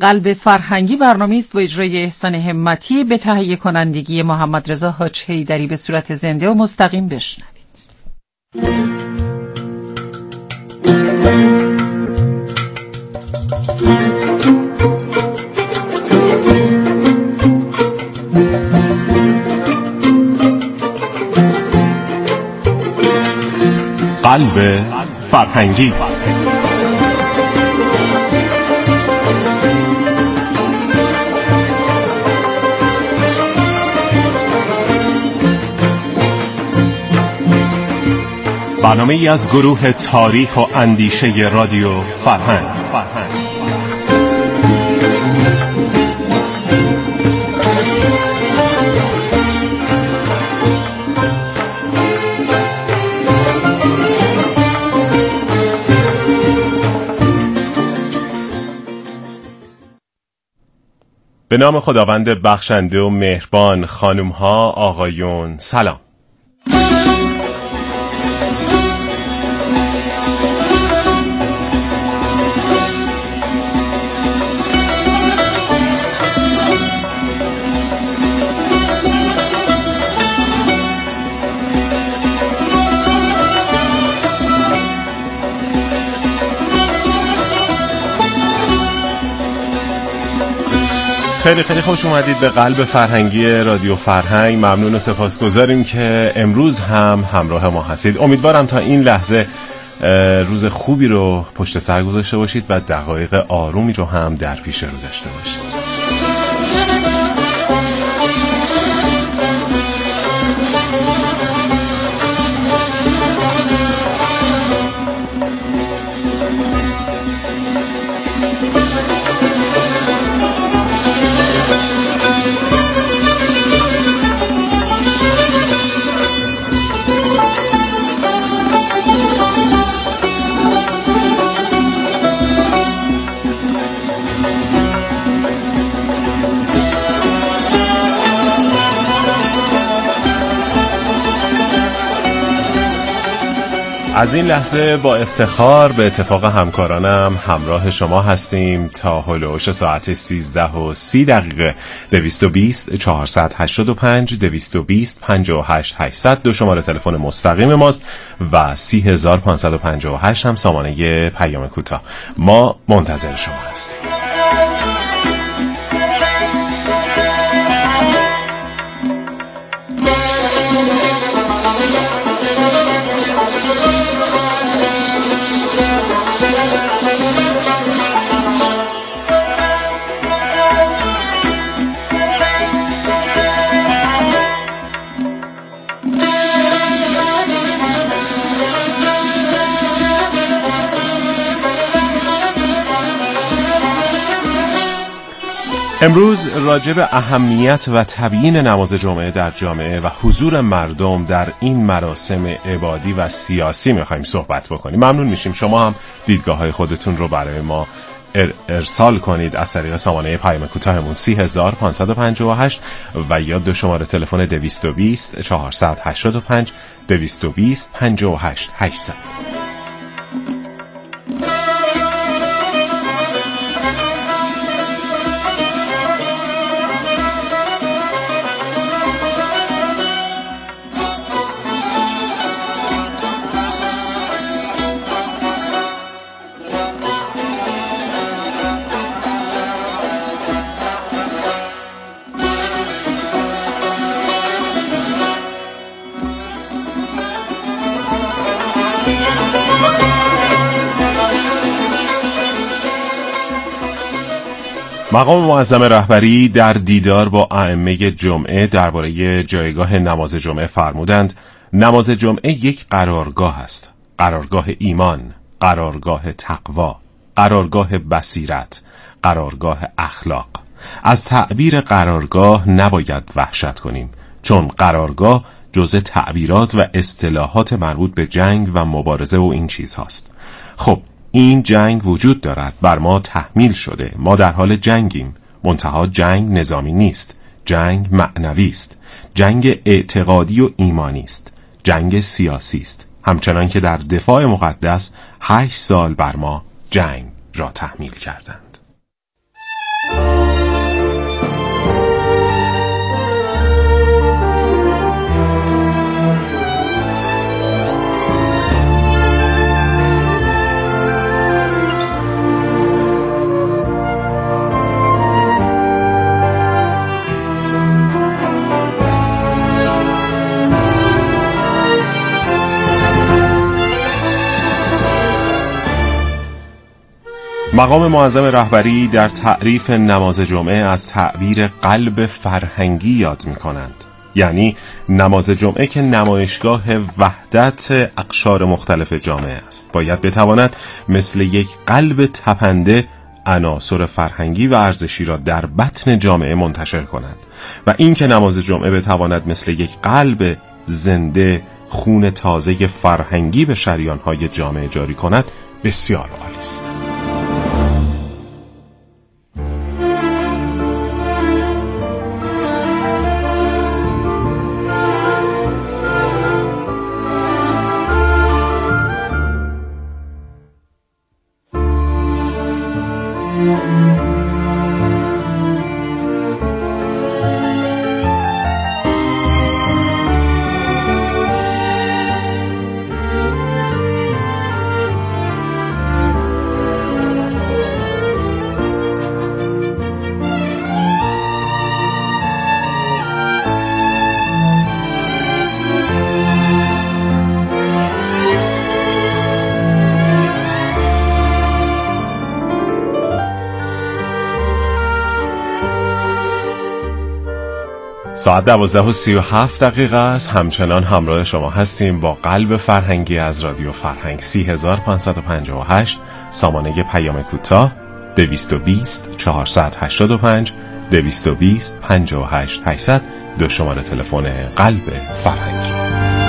قلب فرهنگی برنامه‌ای است با اجرای احسان همتی به تهیه کنندگی محمد رضا حاج حیدری به صورت زنده و مستقیم. بشنوید. قلب فرهنگی. برنامه ای از گروه تاریخ و اندیشه رادیو فرهنگ. به نام خداوند بخشنده و مهربان. خانم‌ها، آقایون، سلام. خیلی خیلی خوش اومدید به قلب فرهنگی رادیو فرهنگ. ممنون و سپاسگزاریم که امروز هم همراه ما هستید. امیدوارم تا این لحظه روز خوبی رو پشت سر گذاشته باشید و دقایق آرومی رو هم در پیش رو داشته باشید. از این لحظه با افتخار به اتفاق همکارانم همراه شما هستیم تا هلوش ساعت 13:30 220 485 220 58 800 دو شماره تلفن مستقیم ماست و 30558 هم سامانه پیام کوتاه. ما منتظر شما هستیم. امروز راجع به اهمیت و تبیین نماز جمعه در جامعه و حضور مردم در این مراسم عبادی و سیاسی میخوایم صحبت بکنیم. ممنون میشیم شما هم دیدگاه‌های خودتون رو برای ما ارسال کنید از طریق سامانه پیام کوتاهمون 30558 و یا دو شماره تلفن 220 485 220 58 800. مقام معظم رهبری در دیدار با ائمه جمعه درباره جایگاه نماز جمعه فرمودند نماز جمعه یک قرارگاه است، قرارگاه ایمان، قرارگاه تقوا، قرارگاه بصیرت، قرارگاه اخلاق. از تعبیر قرارگاه نباید وحشت کنیم، چون قرارگاه جزء تعبیرات و اصطلاحات مربوط به جنگ و مبارزه و این چیزهاست. خب این جنگ وجود دارد، بر ما تحمیل شده، ما در حال جنگیم، منتها جنگ نظامی نیست، جنگ معنوی است، جنگ اعتقادی و ایمانی است، جنگ سیاسی است، همچنان که در دفاع مقدس 8 سال بر ما جنگ را تحمیل کردند. مقام معظم رهبری در تعریف نماز جمعه از تعبیر قلب فرهنگی یاد می کنند. یعنی نماز جمعه که نمایشگاه وحدت اقشار مختلف جامعه است، باید بتواند مثل یک قلب تپنده عناصر فرهنگی و ارزشی را در بطن جامعه منتشر کند و این که نماز جمعه بتواند مثل یک قلب زنده خون تازه فرهنگی به شریان‌های جامعه جاری کند بسیار عالی است. ساعت 12:37 است. همچنان همراه شما هستیم با قلب فرهنگی از رادیو فرهنگ. 3558 سامانه پیام کوتاه 220 485 220 58 800 دو شماره تلفن قلب فرهنگی.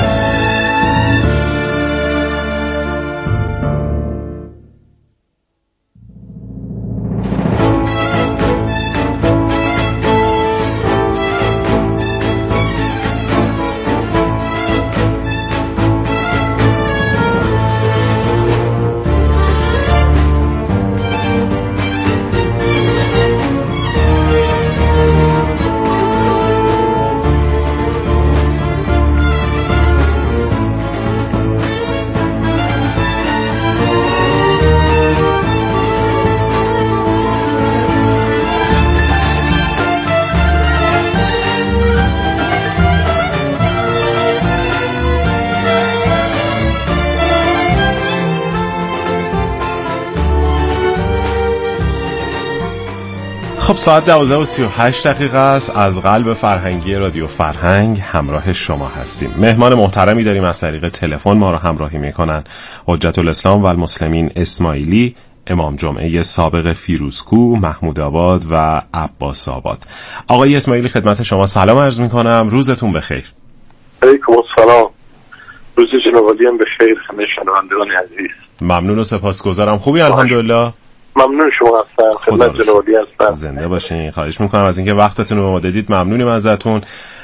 خب ساعت 12:38 است. از قلب فرهنگی رادیو فرهنگ همراه شما هستیم. مهمان محترمی داریم از طریق تلفن ما را همراهی میکنن. حجت الاسلام و المسلمین اسماعیلی، امام جمعه سابق فیروزکوه، محمود آباد و عباس آباد. آقای اسماعیلی خدمت شما سلام عرض میکنم. روزتون بخیر. علیکم السلام. روز جناب عالی هم بخیر. همه شنوندگان عزیز ممنون و سپاسگزارم. خوبی الحمدلله. ممنون شما هستم. خدمت جناب عالی هستم. زنده باشین. خواهش میکنم از اینکه وقتتون رو به ما دادید. ممنونیم ازتون.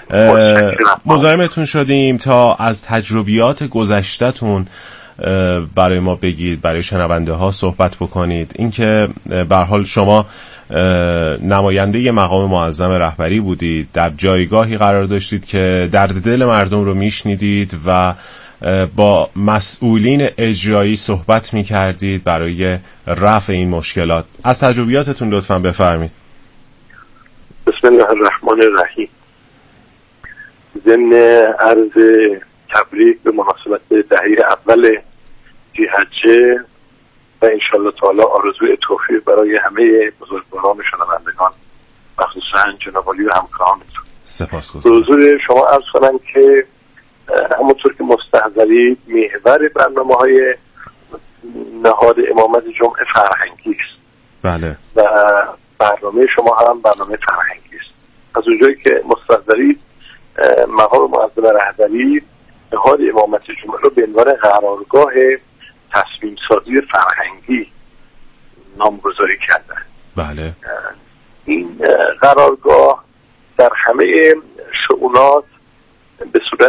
مزاحمتون شدیم تا از تجربیات گذشته‌تون برای ما بگید، برای شنونده ها صحبت بکنید. اینکه به هر حال شما نماینده مقام معظم رهبری بودید، در جایگاهی قرار داشتید که درد دل مردم رو میشنیدید و با مسئولین اجرایی صحبت میکردید برای رفع این مشکلات. از تجربیاتتون لطفاً بفرمید. بسم الله الرحمن الرحیم. ضمن عرض تبریک به مناسبت دهه اول ذی‌حجه و انشالله تعالی آرزوی توفیق برای همه بزرگواران شنوندگان مخصوصا جناب عالی و همکارانتون. سپاسگزارم. حضور شما عرض کنم که همونطور که مستحضرید محور برنامه‌های نهاد امامت جمعه فرهنگی است. بله. و برنامه شما هم برنامه فرهنگی است. از اونجایی که مستحضرید مقام معظم رهبری نهاد امامت جمعه رو به عنوان قرارگاه تصمیم سازی فرهنگی نامگذاری کردن. بله. این قرارگاه در همه شؤونات به صورت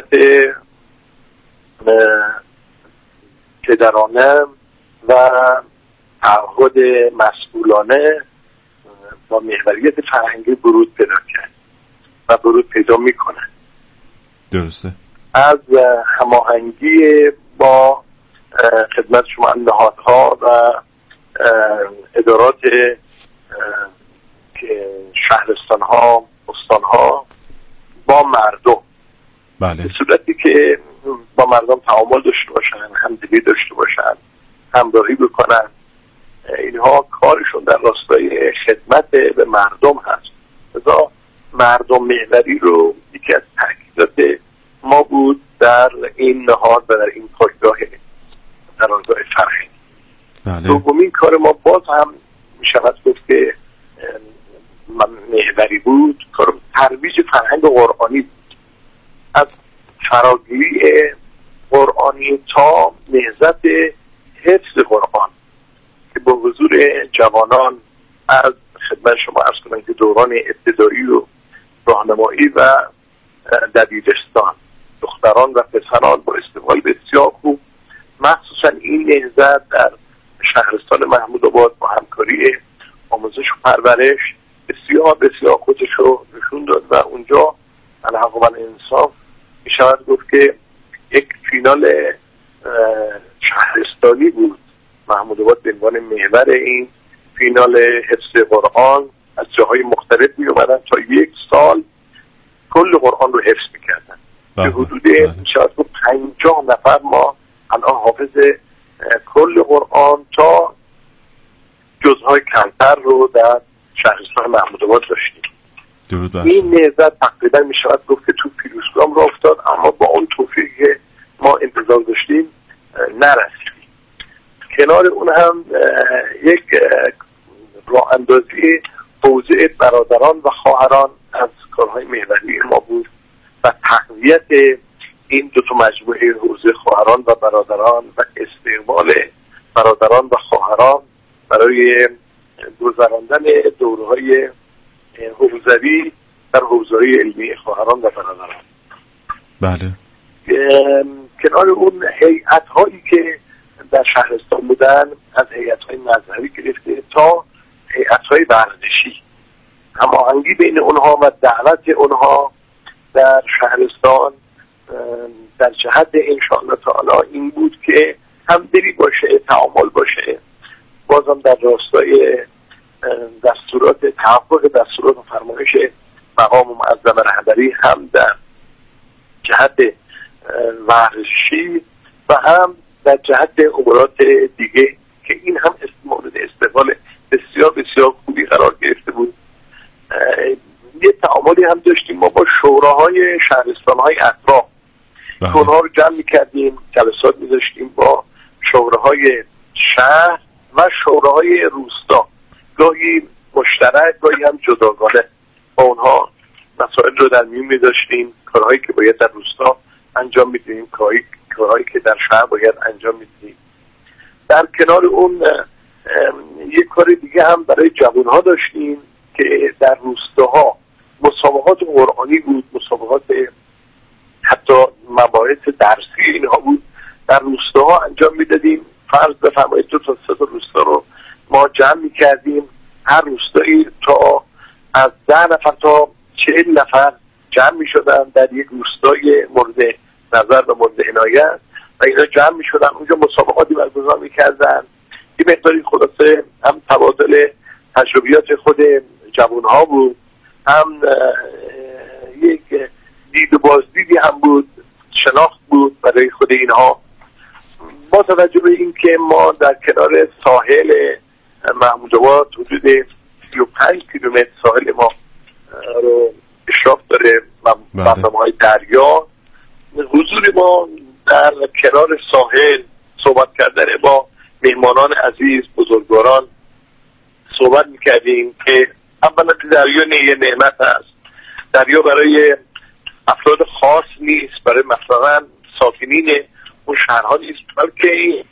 پدرانه و تعهد مسئولانه با محوریت فرهنگی برود پیدا کرد و برود پیدا میکنه. درسته. از هماهنگی با خدمت شما نهادها و ادارات شهرستانها، استانها با مردم، بله. به صورتی که با مردم تعامل داشته باشن، همدلی داشته باشن، همراهی بکنن، اینها کارشون در راستای خدمت به مردم هست. لذا مردم محوری رو یکی از تاکیدات ما بود در این نهاد و در این قرارگاه فرهنگی. دومین کار ما باز هم میشود گفت که محوری بود، کار ترویج فرهنگ قرآنی بود، از فراگیری قرآنی تا نهضت حفظ قرآن که با حضور جوانان از خدمت شما عرض کنم که دوران ابتدایی و راهنمایی و دبیرستان، دختران و پسران با استقبال بسیار خوب، مخصوصا این نهضت در شهرستان محمودآباد با همکاری آموزش و پرورش بسیار خودش رو نشون داد و اونجا الحق و الانصاف میشود گفت که یک فینال شهرستانی بود. محمودآباد به عنوان محور این فینال حفظ قرآن از جاهای مختلف می اومدن تا یک سال کل قرآن رو حفظ میکردن. به حدود شاید 50 نفر ما الان حافظ کل قرآن تا جزهای کمتر رو در شهرستان محمودآباد داشتیم. این نهضت تقریبا می شود گفت که تو پیروزگام را افتاد، اما با اون توفیقی که ما انتظار داشتیم نرسیدیم. کنار اون هم یک راه اندازی حوزه برادران و خواهران از کارهای محوری ما بود و تقویت این دو تا مجموعه حوزه خواهران و برادران و استقبال برادران و خواهران برای گذراندن دوره‌های حوزوی در حوزه‌های علمی خواهران و برادران. بله. کنار اون هیئت‌هایی که در شهرستان بودن، از هیئت‌های مذهبی گرفته تا هیئت‌های ورزشی، هماهنگی بین اونها و دعوت اونها در شهرستان در جهت انشاءالله تعالی این بود که همدلی باشه، تعامل باشه، بازم در راستای دستورات تحقق دستورات و فرمایش مقام معظم رهبری هم در جهت ورزشی و هم در جهت امورات دیگه که این هم مورد استقبال بسیار خوبی قرار گرفته بود. یه تعاملی هم داشتیم ما با شوراهای شهرستان‌های اطراف که اونها رو جمع می‌کردیم، جلسات می‌ذاشتیم با شوراهای شهر و شوراهای روستا، گاهی مشترک گاهی هم جداگانه با اونها مسائل رو در میون می‌ذاشتیم، کارهایی که باید در روستا انجام می‌دیم، کارهایی که در شهر باید انجام می‌دیم. در کنار اون یک کار دیگه هم برای جوان‌ها داشتیم که در روستاها مسابقات قرآنی بود، مسابقات حتی مباحث درسی اینها بود، در روستاها انجام میدادیم. فرض بفرمایید 2 تا 3 تا روستا رو ما جمع میکردیم، هر روستایی تا از 10 نفر تا 40 نفر جمع میشدن در یک روستای مورد نظر و مورد عنایت و اینا جمع میشدن، اونجا مسابقاتی برگزار میکردن. یه مقداری خلاصه هم تبادل تجربیات خود جوانها بود، هم یک دید و بازدیدی هم بود، شناخت بود برای خود اینها. با توجه به این که ما در کنار ساحل محمودآباد حدود 35 کیلومتر ساحل ما رو اشراف داره و برنامه‌های دریا، حضور ما در کنار ساحل، صحبت کردن با مهمانان عزیز، بزرگواران صحبت میکردیم که اولا دریا یه نعمت هست. دریا برای افراد خاص نیست، برای مثلا ساکنین اون شهرها نیست، بلکه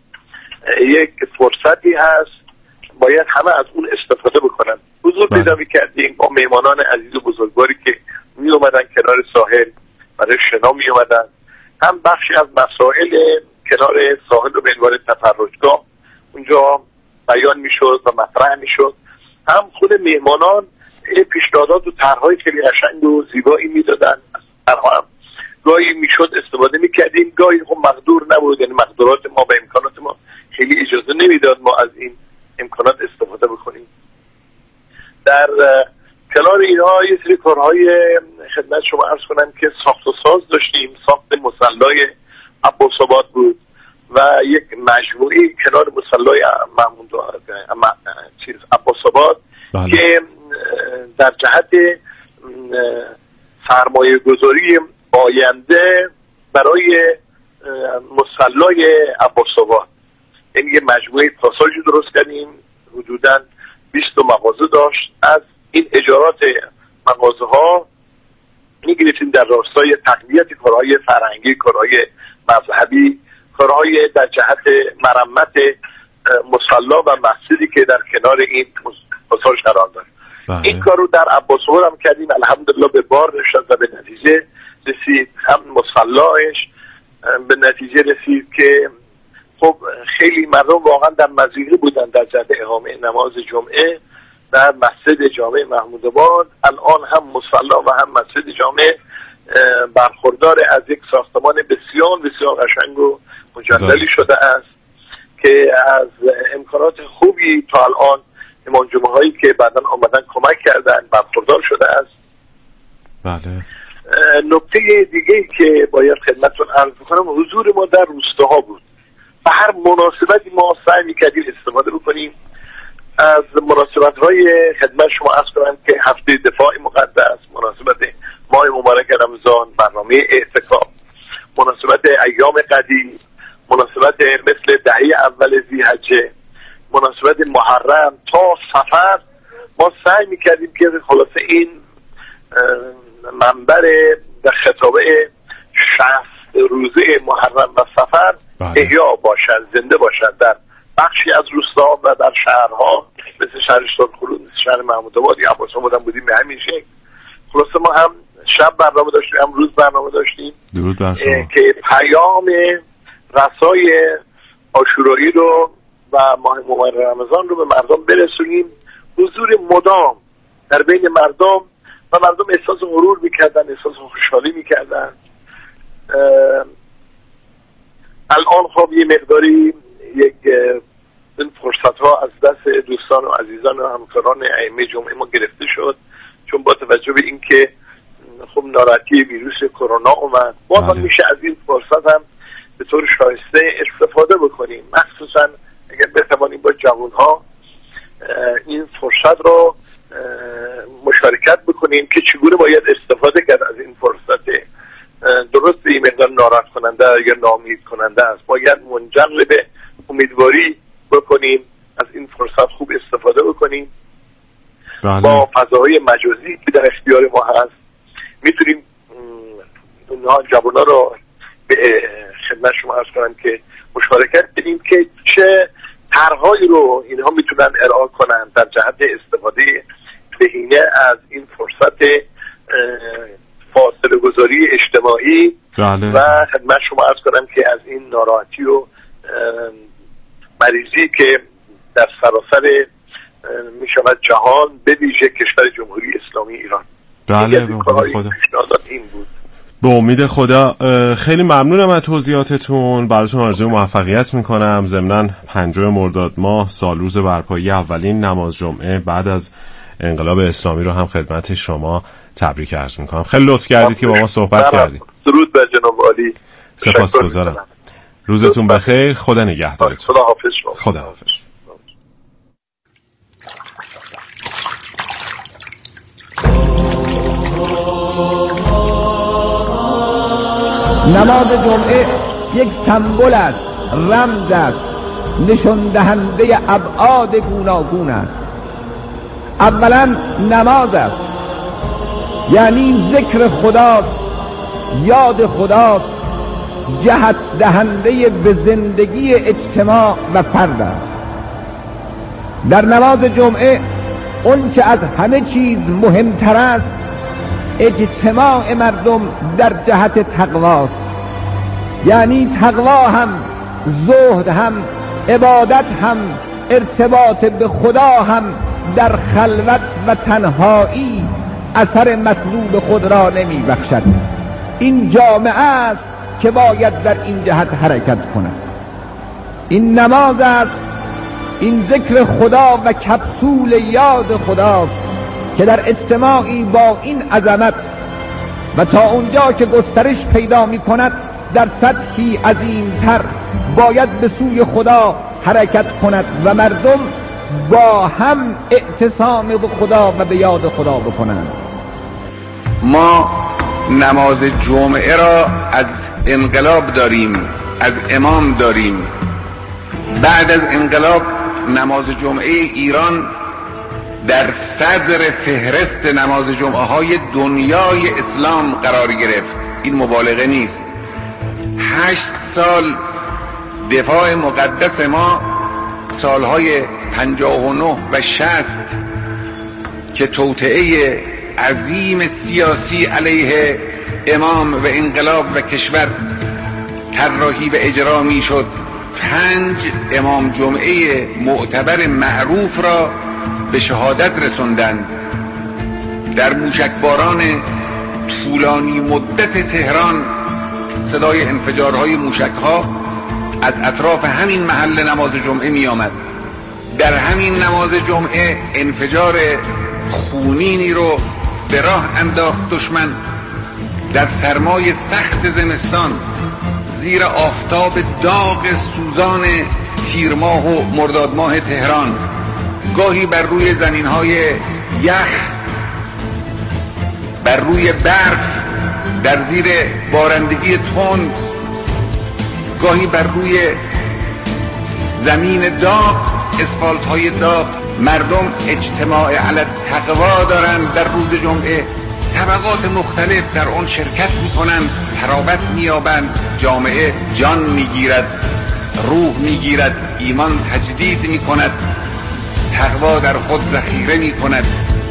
یک فرصتی هست، باید همه از اون استفاده بکنن. حضور پیدا میکردیم با مهمانان عزیز و بزرگواری که می اومدن کنار ساحل برای شنا می اومدن، هم بخشی از مسائل کنار ساحل رو به عنوان تفرجگاه اونجا بیان میشد و مطرح میشد، هم خود مهمانان پیشنهادات و طرح‌های خیلی قشنگ و زیبایی میدادن. طرح‌ها هم گاهی میشد استفاده میکردیم، گاهی خب مقدور نبود، یعنی مقدورات ما و امکانات ما خیلی اجازه نمیداد ما از این امکانات استفاده بکنیم. در کنار اینها یه سری کارهای خدمت شما عرض کنم که ساخت و ساز داشتیم. ساخت مصلی عباس‌آباد بود، و یک مجموعی کنار مصلی محمود عباس‌آباد که در جهت سرمایه گذاری آینده برای مصلی عباس‌آباد، این یه مجموعه پاساژی درست کردیم، حدوداً 20 مغازه داشت. از این اجارات مغازه ها میگرفتیم در راستای تقویت کارهای فرهنگی، کارهای مذهبی، کارهای در جهت مرمت مصلی و مسجدی که در کنار این پاساژ قرار داره. این کار رو در عباس‌آباد هم کردیم، الحمدلله به بار نشد و به نتیجه رسید. هم مصلیش به نتیجه رسید که خب خیلی مردم واقعا در مضیقه بودن در جهت اقامه نماز جمعه در مسجد جامع محمود آباد. الان هم مصلی و هم مسجد جامع برخوردار از یک ساختمان بسیار بسیار قشنگ و مجللی شده است که از امکانات خوبی تا الان امام جمعه هایی که بعداً آمدن کمک کردن برخوردار شده است. بله. نکته دیگه که باید خدمتتون عرض بکنم، حضور ما در روستاها بود و هر مناسبتی ما سعی می‌کردیم استفاده بکنیم از مناسبت‌های خدمت شما عرض کنم که هفته دفاع مقدس، مناسبت ماه مبارک رمضان، برنامه اعتکاف، مناسبت ایام قدیر، مناسبت مثل دهه اول ذی‌حجه، مناسبت محرم تا سفر، ما سعی می‌کردیم که خلاصه این منبر در خطابه 60 روزه محرم و سفر احیا باشد، زنده باشد در بخشی از روستا و در شهرها مثل شهر اشتادخلود، مثل شهر محمود آباد یا عباس‌آباد هم بودیم به همین شکل. خلاصه ما هم شب برنامه داشتیم، هم روز برنامه داشتیم درود بر شما که پیام رسای عاشورایی رو و ماه مبارک رمضان رو به مردم برسونیم. حضور مدام در بین مردم و مردم احساس غرور میکردن، احساس خوشحالی میکردن. الان خب یه مقداری یک این فرصت ها از دست دوستان و عزیزان و همکاران ائمه جمعه ما گرفته شد، چون با توجه به اینکه خب ناراحتی ویروس کرونا اومد، باز میشه از این فرصت هم به طور شایسته استفاده بکنیم، مخصوصا اگر بتوانیم با جوانها این فرصت رو مشارکت بکنیم که چگونه باید استفاده کرد از این فرصت. درست این مقدار ناراحت کننده یا ناامید کننده است، باید منجر به امیدواری بکنیم، از این فرصت خوب استفاده بکنیم. بله. با فضاهای مجازی که در اختیار ما هست میتونیم اونها جوانها رو به خدمت شما عرض کنم که مشارکت بدیم که چه طرحهایی رو اینها میتونن ارائه کنن در جهت استفاده بهینه از این فرصت فاصله گذاری اجتماعی. بله. و خدمت شما عرض کنم که از این ناراحتی و مریضی که در سراسر می شود جهان به ویژه کشور جمهوری اسلامی ایران، بله، به امید خدا این بود. به امید خدا. خیلی ممنونم از توضیحاتتون، براتون آرزوی موفقیت میکنم. ضمناً 5 مرداد ماه سالروز برپایی اولین نماز جمعه بعد از انقلاب اسلامی رو هم خدمت شما تبریک عرض میکنم. خیلی لطف کردید که با ما صحبت کردید. درود بر جناب عالی. سپاسگزارم. روزتون بخیر. خدا نگهدارتون. خدا حافظ شما. خدا حافظ. نماز جمعه یک سمبل است، رمز است، نشان دهنده ابعاد گوناگون است. اولا نماز است، یعنی ذکر خداست، یاد خداست، جهت دهنده به زندگی اجتماع و فرد است. در نماز جمعه اون که از همه چیز مهمتر است اجتماع مردم در جهت تقواست، یعنی تقوا هم، زهد هم، عبادت هم، ارتباط به خدا هم در خلوت و تنهایی اثر مطلوب خود را نمی بخشد. این جامعه است که باید در این جهت حرکت کند. این نماز است، این ذکر خدا و کپسول یاد خداست که در اجتماعی با این عظمت و تا اونجا که گسترش پیدا می کند در سطحی عظیمتر باید به سوی خدا حرکت کند و مردم با هم اعتصام به خدا و به یاد خدا بکنند. ما نماز جمعه را از انقلاب داریم، از امام داریم. بعد از انقلاب نماز جمعه ایران در صدر فهرست نماز جمعه های دنیای اسلام قرار گرفت. این مبالغه نیست. 8 سال دفاع مقدس ما، سالهای 59 و 60 که توطئه عظیم سیاسی علیه امام و انقلاب و کشور طراحی و اجرا می شد، 5 امام جمعه معتبر معروف را به شهادت رسوندند. در موشکباران طولانی مدت تهران صدای انفجارهای موشکها از اطراف همین محل نماز جمعه می آمد. در همین نماز جمعه انفجار خونینی رو به راه انداخت دشمن. در سرمای سخت زمستان زیر آفتاب داغ سوزان تیر ماه و مرداد ماه تهران، گاهی بر روی زمین‌های یخ، بر روی برف، در زیر بارندگی تند، گاهی بر روی زمین داغ، اسفالت‌های داغ، مردم اجتماع علی التقوا دارند. در روز جمعه طبقات مختلف در آن شرکت می‌کنند، تراوت می‌یابند، جامعه جان می‌گیرد، روح می‌گیرد، ایمان تجدید می‌کند، تقوا در خود ذخیره می‌کند.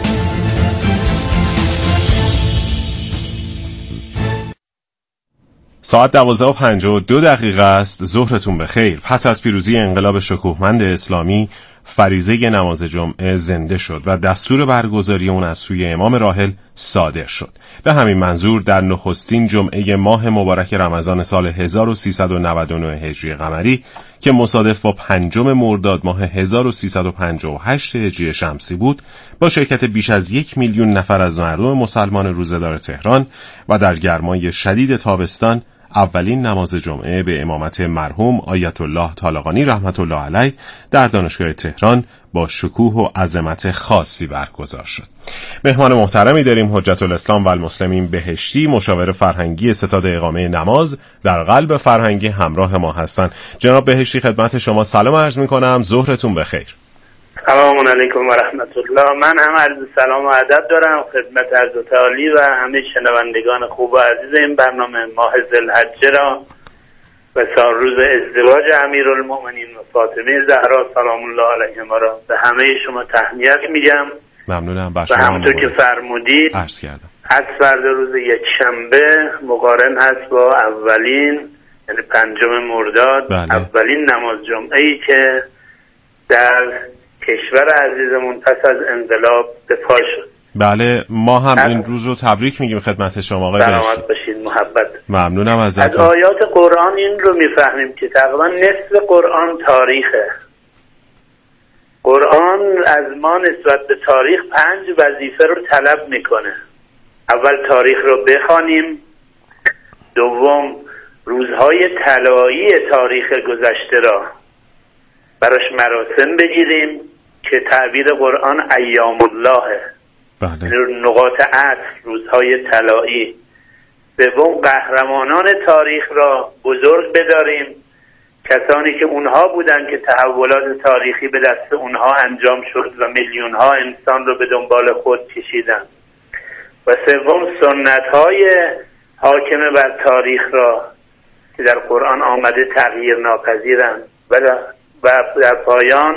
ساعت 12:52 است. ظهرتون بخیر. پس از پیروزی انقلاب شکوهمند اسلامی، فریضه نماز جمعه زنده شد و دستور برگزاری اون از سوی امام راحل صادر شد. به همین منظور در نخستین جمعه ماه مبارک رمضان سال 1399 هجری قمری که مصادف با 5 مرداد ماه 1358 هجری شمسی بود، با شرکت بیش از 1 میلیون نفر از مردم مسلمان روزه‌دار تهران و در گرمای شدید تابستان، اولین نماز جمعه به امامت مرحوم آیت الله طالقانی رحمت الله علیه در دانشگاه تهران با شکوه و عظمت خاصی برگزار شد. مهمان محترمی داریم، حجت الاسلام و المسلمین بهشتی، مشاور فرهنگی ستاد اقامه نماز در قلب فرهنگی همراه ما هستند. جناب بهشتی خدمت شما سلام عرض می‌کنم، ظهرتون بخیر. سلام علیکم و رحمت الله. من هم عرض سلام و ادب دارم خدمت حضرت عالی و همه شنوندگان خوب و عزیز این برنامه ماه ذوالحجه را و سال روز ازدواج امیرالمؤمنین و فاطمه زهرا سلام الله علیهما را به همه شما تهنیت میگم. ممنونم. و همونطور که فرمودید عرض کردم از فردا روز یکشنبه مقارن هست با اولین، یعنی 5 مرداد، اولین نماز جمعه‌ای که در کشور عزیزمون پس از انقلاب به پا شد. بله، ما هم این روز رو تبریک میگیم خدمت شما آقای بهشتی. سلامت باشید، محبت. ممنونم ازتون. از آیات قرآن این رو میفهمیم که تقریبا نصف قرآن تاریخه. قرآن از ما نسبت به تاریخ 5 وظیفه رو طلب میکنه. اول تاریخ رو بخوانیم، دوم روزهای طلایی تاریخ گذشته را براش مراسم بگیریم که تعبیر قرآن ایام الله، نقاط عطف، روزهای طلایی. سوم قهرمانان تاریخ را بزرگ بداریم، کسانی که اونها بودن که تحولات تاریخی به دست اونها انجام شد و میلیون ها انسان رو به دنبال خود کشیدن. و سوم سنت‌های حاکم بر تاریخ را که در قرآن آمده تغییر ناپذیرند و در پایان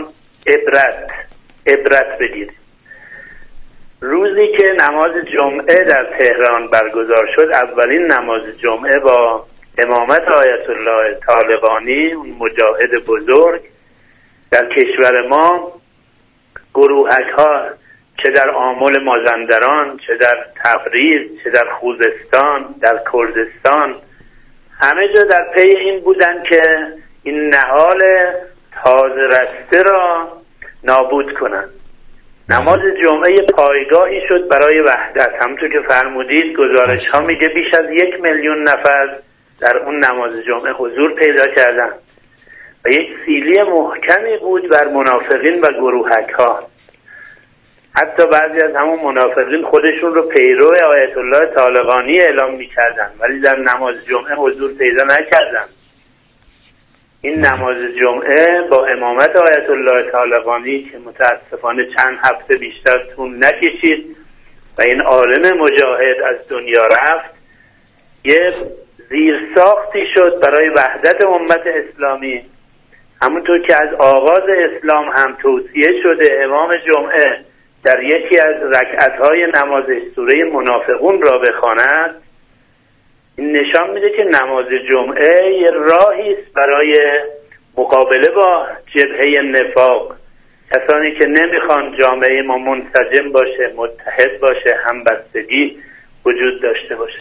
عبرت بگیریم. روزی که نماز جمعه در تهران برگزار شد، اولین نماز جمعه با امامت آیت الله طالقانی، مجاهد بزرگ در کشور ما، گروهک ها چه در آمل مازندران، چه در تبریز، چه در خوزستان، در کردستان، همه جا در پی این بودن که این نهال تازه رسته را نابود کنند. نماز جمعه پایگاهی شد برای وحدت. همونطور که فرمودید گزارش ها میگه بیش از 1 میلیون نفر در اون نماز جمعه حضور پیدا کردن. و یک سیلی محکمی بود بر منافقین و گروهک ها. حتی بعضی از همون منافقین خودشون رو پیرو آیت الله طالقانی اعلام می‌کردن ولی در نماز جمعه حضور پیدا نکردن. این نماز جمعه با امامت آیت الله طالقانی که متاسفانه چند هفته بیشتر طول نکشید و این عالم مجاهد از دنیا رفت، یه زیرساختی شد برای وحدت امت اسلامی. همونطور که از آغاز اسلام هم توصیه شده امام جمعه در یکی از رکعت‌های نمازش سوره منافقون را بخواند، این نشان میده که نماز جمعه یه راهی است برای مقابله با جبهه نفاق، کسانی که نمیخوان جامعه ما منسجم باشه، متحد باشه، همبستگی وجود داشته باشه.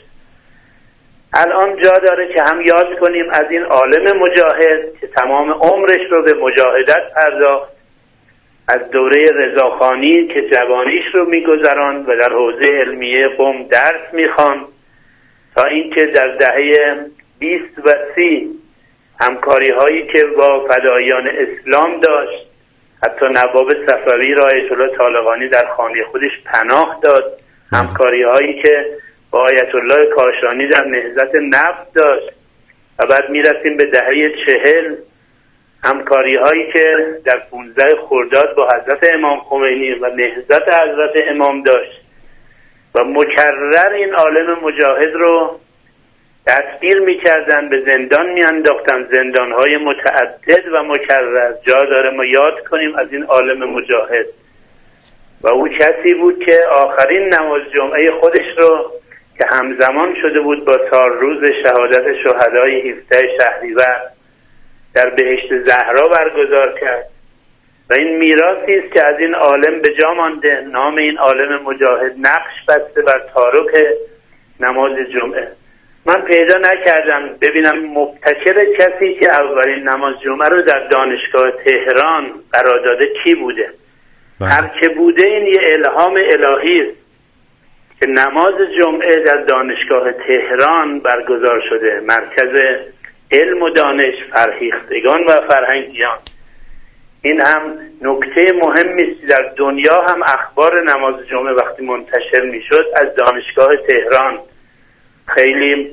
الان جا داره که هم یاد کنیم از این عالم مجاهد که تمام عمرش رو به مجاهدت پرداخت، از دوره رضاخانی که جوانیش رو میگذراند و در حوزه علمیه قم درس میخوان تا اینکه در دهه 20 و 30 همکاری هایی که با فدایان اسلام داشت، حتی نواب صفوی را آیت الله طالقانی در خانه خودش پناه داد، همکاری هایی که با آیت الله کاشانی در نهضت نفت داشت و بعد میرسیم به دهه 40 همکاری هایی که در 15 خرداد با حضرت امام خمینی و نهضت حضرت امام داشت و مکرر این عالم مجاهد رو دستگیر میکردن، به زندان میانداختن، زندانهای متعدد و مکرر. جا داره ما یاد کنیم از این عالم مجاهد و او کسی بود که آخرین نماز جمعه خودش رو که همزمان شده بود با سالروز شهادت شهدای 17 شهریور در بهشت زهرا برگزار کرد و این میراثی است که از این عالم به جا مانده. نام این عالم مجاهد نقش بسته بر تارک نماز جمعه. من پیدا نکردم ببینم مبتکر کسی که اولین نماز جمعه رو در دانشگاه تهران قرار داده کی بوده. هر که بوده این یه الهام الهی است که نماز جمعه در دانشگاه تهران برگزار شده، مرکز علم و دانش، فرهیختگان و فرهنگیان. این هم نکته مهمی است. در دنیا هم اخبار نماز جمعه وقتی منتشر میشد از دانشگاه تهران خیلی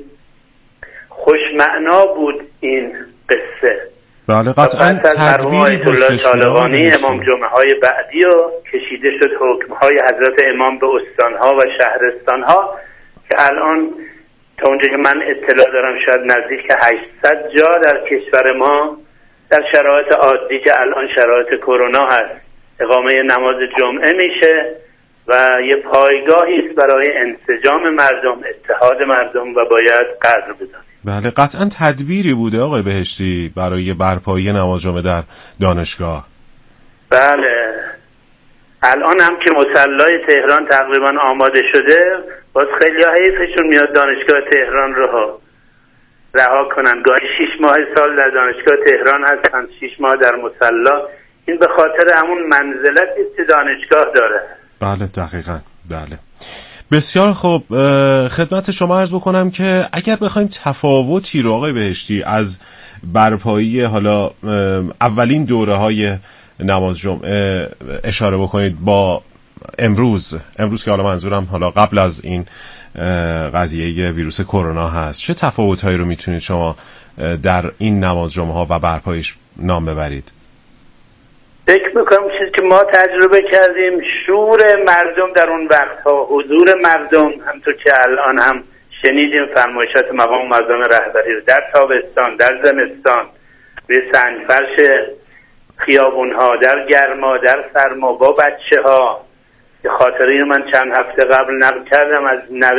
خوشمعنا بود این قصه. بله قطعا تدبیری پشتش طالقانی امام جمعه های بعدی و کشیده شد حکم های حضرت امام به استانها و شهرستانها که الان تا اونجا که من اطلاع دارم شاید نزدیک 800 جا در کشور ما در شرایط عادی که الان شرایط کرونا هست اقامه نماز جمعه میشه و یه پایگاهی است برای انسجام مردم، اتحاد مردم و باید قدر بدانیم. بله قطعا تدبیری بوده آقای بهشتی برای برپایی نماز جمعه در دانشگاه. بله الان هم که مصلی تهران تقریبا آماده شده، باز خیلی حیفشون میاد دانشگاه تهران رو رها کنن. گاهی 6 ماه سال در دانشگاه تهران هستن، 6 ماه در مصلی. این به خاطر همون منزلتی که دانشگاه داره. بله دقیقاً. بله بسیار خوب. خدمت شما عرض بکنم که اگر بخوایم تفاوتی رو آقای بهشتی از برپایی حالا اولین دوره های نماز جمعه اشاره بکنید با امروز که حالا منظورم حالا قبل از این قضیه ویروس کرونا هست، چه تفاوت‌هایی رو میتونید شما در این نماز جمعه ها و برپایش نام ببرید؟ فکر میکنم چیزی که ما تجربه کردیم شور مردم در اون وقتها، حضور مردم، همطور که الان هم شنیدیم فرمایشات مقام معظم رهبری رو در تابستان، در زمستان، روی سنگفرش خیابونها، در گرما، در سرما با بچه ها. یه خاطره من چند هفته قبل نقل کردم از